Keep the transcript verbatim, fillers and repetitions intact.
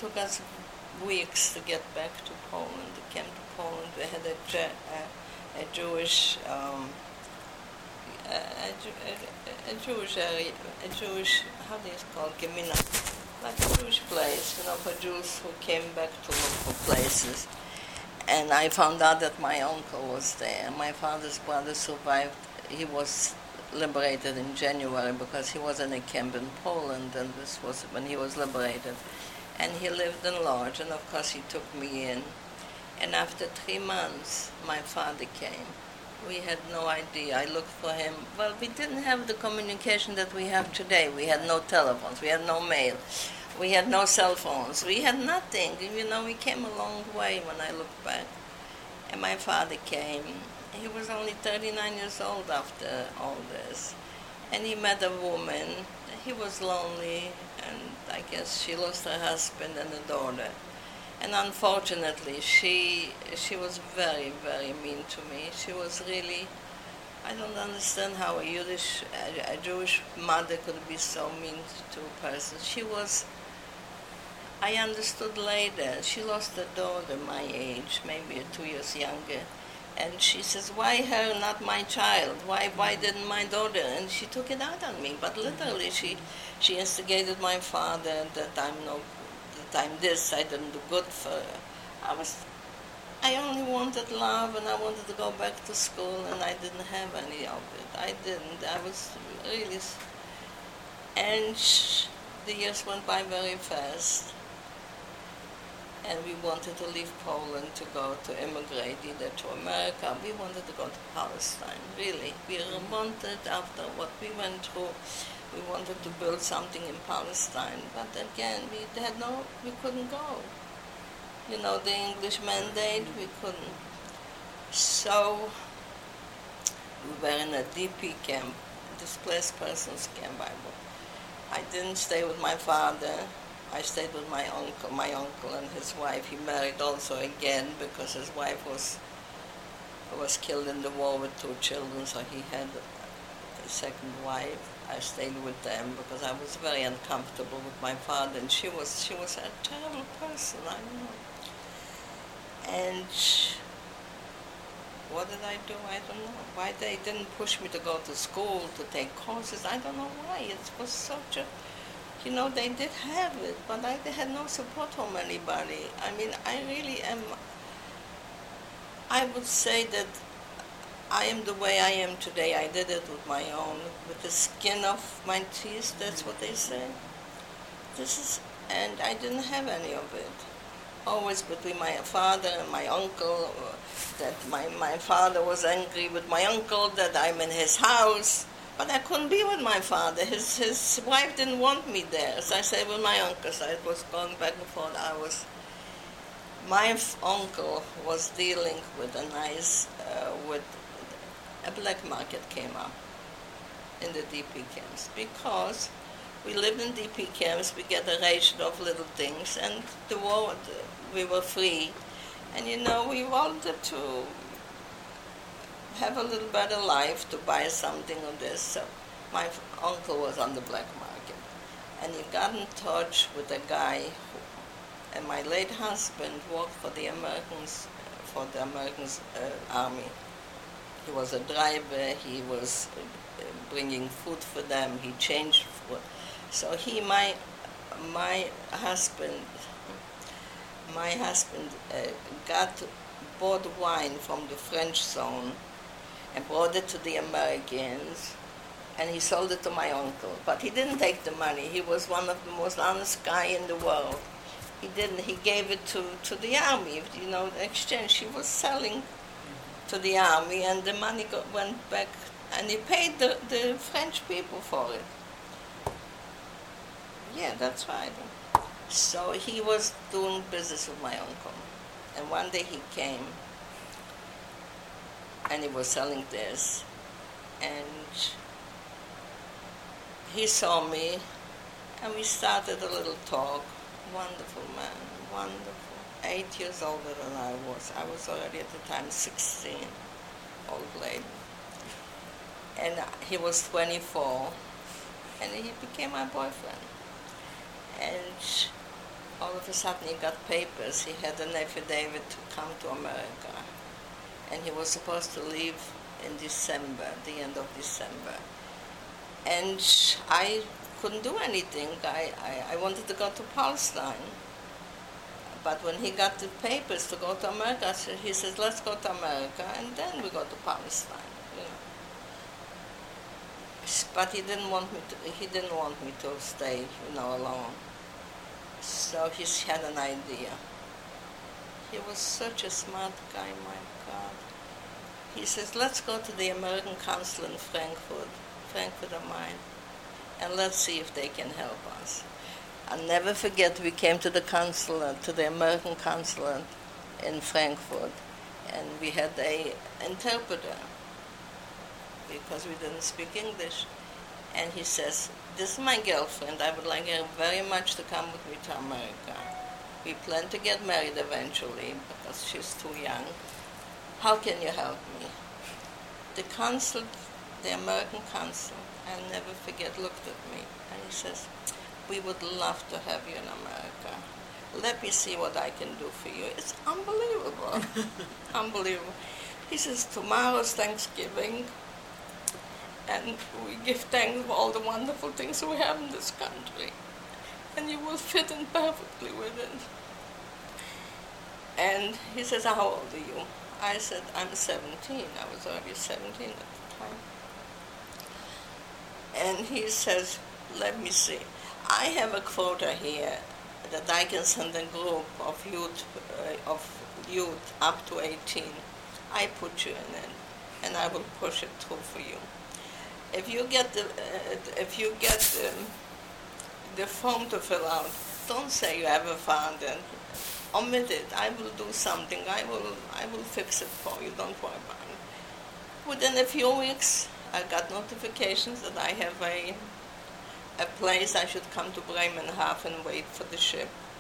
took us weeks to get back to Poland. We came to Poland. We had a, a, a Jewish, um, a, a, a Jewish area, a Jewish, how do you call it, Gemina, like a Jewish place, you know, for Jews who came back to look for places. And I found out that my uncle was there. My father's brother survived. He was liberated in January because he was in a camp in Poland, and this was when he was liberated. And he lived in Lodz, and of course he took me in. And after three months, my father came. We had no idea. I looked for him. Well, we didn't have the communication that we have today. We had no telephones. We had no mail. We had no cell phones. We had nothing. You know, we came a long way when I look back. And my father came. He was only thirty-nine years old after all this. And he met a woman. He was lonely, and I guess she lost her husband and a daughter. And unfortunately, she she was very, very mean to me. She was really, I don't understand how a Yiddish, a, a Jewish mother could be so mean to a person. She was, I understood later, she lost a daughter my age, maybe two years younger. And she says, why her, not my child? Why why didn't my daughter? And she took it out on me. But literally, she she instigated my father that I'm no, that I'm this, I didn't do good for her. I was, I only wanted love, and I wanted to go back to school, and I didn't have any of it. I didn't. I was really, and sh- the years went by very fast. And we wanted to leave Poland to go to immigrate either to America. We wanted to go to Palestine, really. We wanted, after what we went through, we wanted to build something in Palestine. But again, we had no, we couldn't go. You know, the English mandate, we couldn't. So we were in a D P camp, displaced persons camp. I didn't stay with my father. I stayed with my uncle, my uncle and his wife. He married also again because his wife was was killed in the war with two children, so he had a second wife. I stayed with them because I was very uncomfortable with my father, and she was she was a terrible person, I don't know. And what did I do? I don't know. Why they didn't push me to go to school, to take courses, I don't know why. It was such a You know, they did have it, but I had no support from anybody. I mean, I really am, I would say that I am the way I am today. I did it with my own, with the skin of my teeth, that's what they say. This is, and I didn't have any of it. Always between my father and my uncle, that my, my father was angry with my uncle, that I'm in his house. But I couldn't be with my father. His his wife didn't want me there. So I stayed with my uncle. So I was going back and forth. I was, my f- uncle was dealing with a nice, uh, with, a black market came up in the D P camps. Because we lived in D P camps, we get a ration of little things. And the war, we were free. And you know, we wanted to have a little better life, to buy something of this. So my f- uncle was on the black market, and he got in touch with a guy who, and my late husband worked for the Americans, for the Americans uh, army. He was a driver, he was uh, bringing food for them, he changed food. So he, my, my husband, my husband uh, got, bought wine from the French zone, and brought it to the Americans, and he sold it to my uncle. But he didn't take the money. He was one of the most honest guy in the world. He didn't. He gave it to, to the army, you know, the exchange. He was selling to the army, and the money got, went back, and he paid the, the French people for it. Yeah, that's right. So he was doing business with my uncle, and one day he came, and he was selling this, and he saw me, and we started a little talk. Wonderful man, wonderful. Eight years older than I was. I was already at the time sixteen, old lady. And he was twenty-four, and he became my boyfriend. And all of a sudden he got papers. He had an affidavit to come to America. And he was supposed to leave in December, the end of December. And I couldn't do anything. I, I, I wanted to go to Palestine. But when he got the papers to go to America, he says, let's go to America, and then we go to Palestine. You know. But he didn't want me to, he didn't want me to stay, you know, alone. So he had an idea. He was such a smart guy, my God. He says, let's go to the American consul in Frankfurt, Frankfurt am Main, and let's see if they can help us. I'll never forget, we came to the consulate, to the American consulate in Frankfurt, and we had a interpreter because we didn't speak English. And he says, this is my girlfriend. I would like her very much to come with me to America. We plan to get married eventually because she's too young. How can you help me? The consul, the American consul, I'll never forget, looked at me and he says, we would love to have you in America. Let me see what I can do for you. It's unbelievable. Unbelievable. He says, tomorrow's Thanksgiving, and we give thanks for all the wonderful things we have in this country. And you will fit in perfectly with it. And he says, how old are you? I said, I'm seventeen. I was already seventeen at the time. And he says, let me see. I have a quota here that I can send a group of youth, uh, of youth up to eighteen. I put you in it, and I will push it through for you. If you get the, uh, if you get the, the form to fill out, don't say you ever found it. Omit it. I will do something. I will, I will fix it for you. Don't worry about it. Within a few weeks, I got notifications that I have a. a place I should come to Bremerhaven and wait for the ship.